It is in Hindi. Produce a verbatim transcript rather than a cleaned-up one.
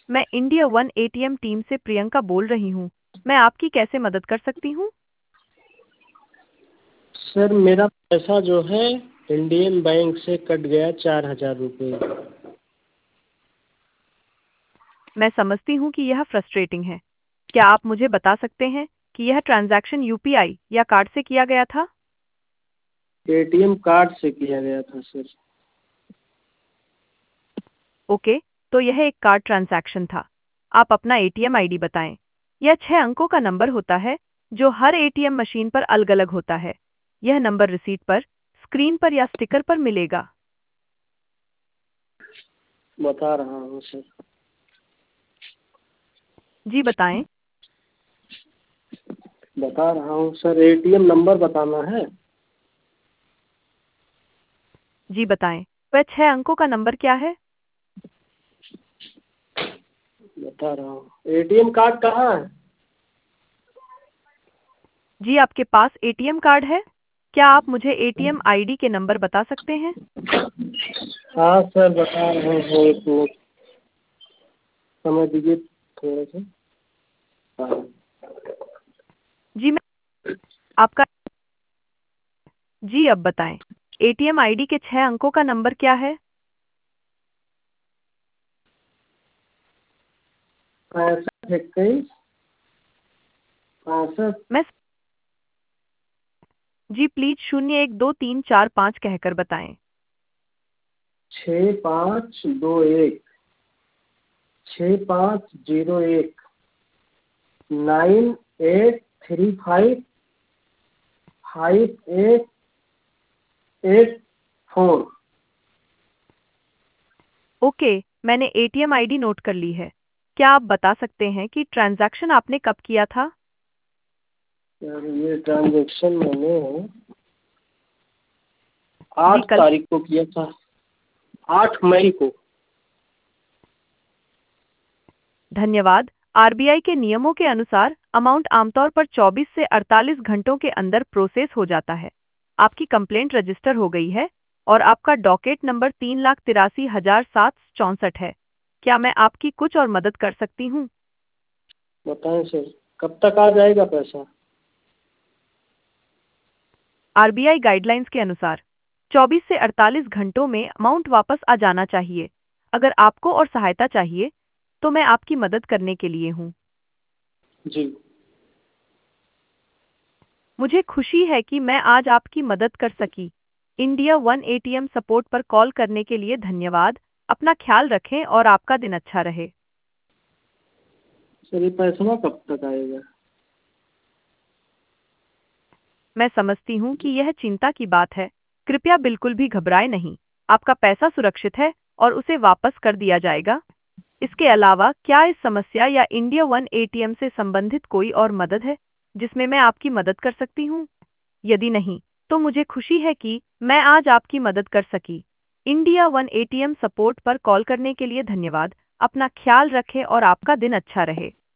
मैं इंडिया वन एटीएम टीम से प्रियंका बोल रही हूँ। मैं आपकी कैसे मदद कर सकती हूँ? सर मेरा पैसा जो है इंडियन बैंक से कट गया चार हज़ार रुपये। मैं समझती हूँ कि यह फ्रस्ट्रेटिंग है। क्या आप मुझे बता सकते हैं कि यह ट्रांजैक्शन यूपीआई या कार्ड से किया गया था? एटीएम कार्ड से किया गया था सर। ओके, तो यह एक कार्ड ट्रांजैक्शन था। आप अपना एटीएम आईडी बताएं। यह छह अंकों का नंबर होता है जो हर एटीएम मशीन पर अलग-अलग होता है। यह नंबर रिसीट पर, स्क्रीन पर या स्टिकर पर मिलेगा। बता रहा हूँ सर। जी बताएं। बता रहा हूँ सर, एटीएम नंबर बताना है। जी बताएं। वह छह अंकों का नंबर क्या है? बता रहा हूँ, एटीएम कार्ड कहाँ है? जी आपके पास एटीएम कार्ड है? क्या आप मुझे एटीएम आईडी के नंबर बता सकते हैं? हाँ सर बता रहे हैं, एक मिनट समय दीजिए थोड़ा सा। हाँ। जी मैं आपका जी अब बताएं। एटीएम आईडी के छह अंकों का नंबर क्या है? पैंसठ इक्कीस पैंसठ। मैं जी प्लीज शून्य एक दो तीन चार पाँच कहकर बताएं। छः पाँच दो एक छः पाँच जीरो एक nine eight three five five eight eight four. Okay, मैंने एटीएम आईडी नोट कर ली है। क्या आप बता सकते हैं कि ट्रांजैक्शन आपने कब किया था? सर ये ट्रांजेक्शन मैंने जी आठ कल। तारीख को किया था, आठ मई को। धन्यवाद। आरबीआई के नियमों के अनुसार अमाउंट आमतौर पर चौबीस से अड़तालीस घंटों के अंदर प्रोसेस हो जाता है। आपकी कंप्लेंट रजिस्टर हो गई है और आपका डॉकेट नंबर तीन लाख तिरासी हजार सात चौंसठ है। क्या मैं आपकी कुछ और मदद कर सकती हूँ? बताएं सर, कब तक आ जाएगा पैसा? आरबीआई गाइडलाइंस के अनुसार चौबीस से अड़तालीस घंटों में अमाउंट वापस आ जाना चाहिए। अगर आपको और सहायता चाहिए तो मैं आपकी मदद करने के लिए हूँ। जी। मुझे खुशी है कि मैं आज आपकी मदद कर सकी। इंडिया वन एटीएम सपोर्ट पर कॉल करने के लिए धन्यवाद। अपना ख्याल रखें और आपका दिन अच्छा रहे। सर ये पैसा कब तक आएगा? मैं समझती हूँ कि यह चिंता की बात है। कृपया बिल्कुल भी घबराएं नहीं। आपका पैसा सुरक्षित है और उसे वापस कर दिया जाएगा। इसके अलावा क्या इस समस्या या इंडिया वन एटीएम से संबंधित कोई और मदद है जिसमें मैं आपकी मदद कर सकती हूँ? यदि नहीं, तो मुझे खुशी है कि मैं आज आपकी मदद कर सकी। इंडिया वन एटीएम सपोर्ट पर कॉल करने के लिए धन्यवाद। अपना ख्याल रखें और आपका दिन अच्छा रहे।